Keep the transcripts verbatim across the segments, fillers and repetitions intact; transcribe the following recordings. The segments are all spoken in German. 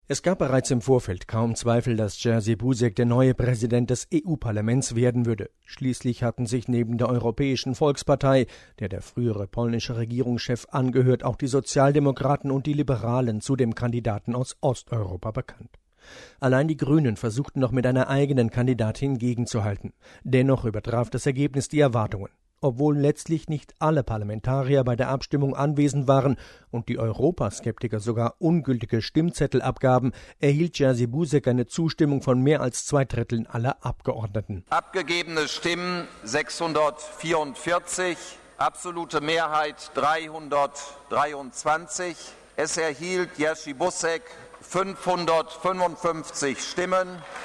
Es gab bereits im Vorfeld kaum Zweifel, dass Jerzy Buzek der neue Präsident des E U-Parlaments werden würde. Schließlich hatten sich neben der Europäischen Volkspartei, der der frühere polnische Regierungschef angehört, auch die Sozialdemokraten und die Liberalen zu dem Kandidaten aus Osteuropa bekannt. Allein die Grünen versuchten noch mit einer eigenen Kandidatin gegenzuhalten. Dennoch übertraf das Ergebnis die Erwartungen. Obwohl letztlich nicht alle Parlamentarier bei der Abstimmung anwesend waren und die Europaskeptiker sogar ungültige Stimmzettel abgaben, erhielt Jerzy Buzek eine Zustimmung von mehr als zwei Dritteln aller Abgeordneten. Abgegebene Stimmen sechshundertvierundvierzig, absolute Mehrheit dreihundertdreiundzwanzig. Es erhielt Jerzy Buzek fünfhundertfünfundfünfzig Stimmen.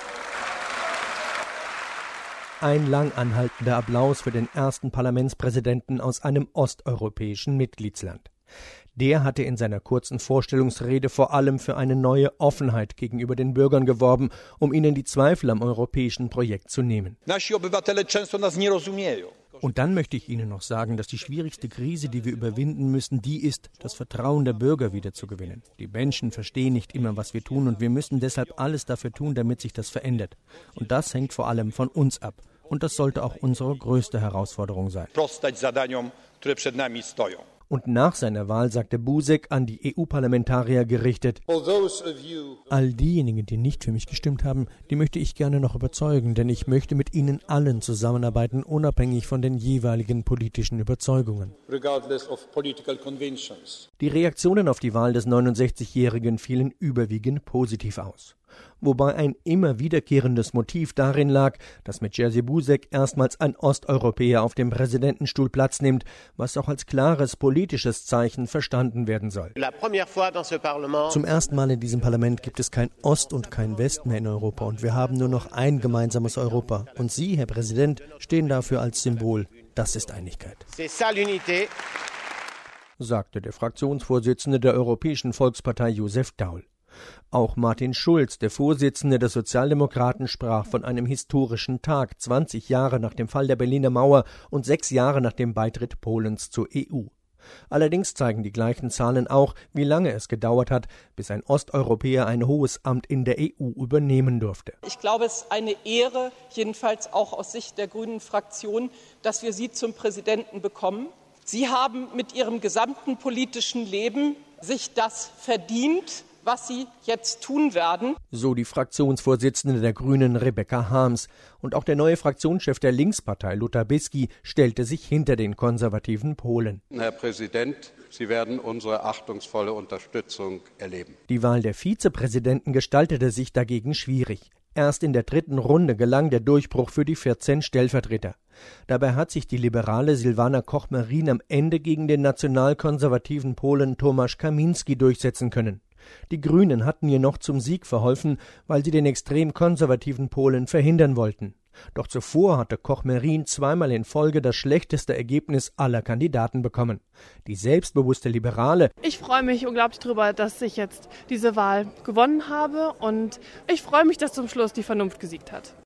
Ein lang anhaltender Applaus für den ersten Parlamentspräsidenten aus einem osteuropäischen Mitgliedsland. Der hatte in seiner kurzen Vorstellungsrede vor allem für eine neue Offenheit gegenüber den Bürgern geworben, um ihnen die Zweifel am europäischen Projekt zu nehmen. Und dann möchte ich Ihnen noch sagen, dass die schwierigste Krise, die wir überwinden müssen, die ist, das Vertrauen der Bürger wiederzugewinnen. Die Menschen verstehen nicht immer, was wir tun, und wir müssen deshalb alles dafür tun, damit sich das verändert. Und das hängt vor allem von uns ab. Und das sollte auch unsere größte Herausforderung sein. Und nach seiner Wahl sagte Buzek an die E U-Parlamentarier gerichtet: All diejenigen, die nicht für mich gestimmt haben, die möchte ich gerne noch überzeugen, denn ich möchte mit ihnen allen zusammenarbeiten, unabhängig von den jeweiligen politischen Überzeugungen. Die Reaktionen auf die Wahl des neunundsechzigjährigen fielen überwiegend positiv aus. Wobei ein immer wiederkehrendes Motiv darin lag, dass mit Jerzy Buzek erstmals ein Osteuropäer auf dem Präsidentenstuhl Platz nimmt, was auch als klares politisches Zeichen verstanden werden soll. Zum ersten Mal in diesem Parlament gibt es kein Ost und kein West mehr in Europa, und wir haben nur noch ein gemeinsames Europa. Und Sie, Herr Präsident, stehen dafür als Symbol. Das ist Einigkeit, sagte der Fraktionsvorsitzende der Europäischen Volkspartei Josef Daul. Auch Martin Schulz, der Vorsitzende der Sozialdemokraten, sprach von einem historischen Tag, zwanzig Jahre nach dem Fall der Berliner Mauer und sechs Jahre nach dem Beitritt Polens zur E U. Allerdings zeigen die gleichen Zahlen auch, wie lange es gedauert hat, bis ein Osteuropäer ein hohes Amt in der E U übernehmen durfte. Ich glaube, es ist eine Ehre, jedenfalls auch aus Sicht der Grünen Fraktion, dass wir Sie zum Präsidenten bekommen. Sie haben mit Ihrem gesamten politischen Leben sich das verdient, was Sie jetzt tun werden. So die Fraktionsvorsitzende der Grünen Rebecca Harms. Und auch der neue Fraktionschef der Linkspartei Lothar Bisky stellte sich hinter den konservativen Polen. Herr Präsident, Sie werden unsere achtungsvolle Unterstützung erleben. Die Wahl der Vizepräsidenten gestaltete sich dagegen schwierig. Erst in der dritten Runde gelang der Durchbruch für die vierzehn Stellvertreter. Dabei hat sich die liberale Silvana Koch-Marin am Ende gegen den nationalkonservativen Polen Tomasz Kaminski durchsetzen können. Die Grünen hatten ihr noch zum Sieg verholfen, weil sie den extrem konservativen Polen verhindern wollten. Doch zuvor hatte Koch-Marin zweimal in Folge das schlechteste Ergebnis aller Kandidaten bekommen. Die selbstbewusste Liberale: Ich freue mich unglaublich darüber, dass ich jetzt diese Wahl gewonnen habe, und ich freue mich, dass zum Schluss die Vernunft gesiegt hat.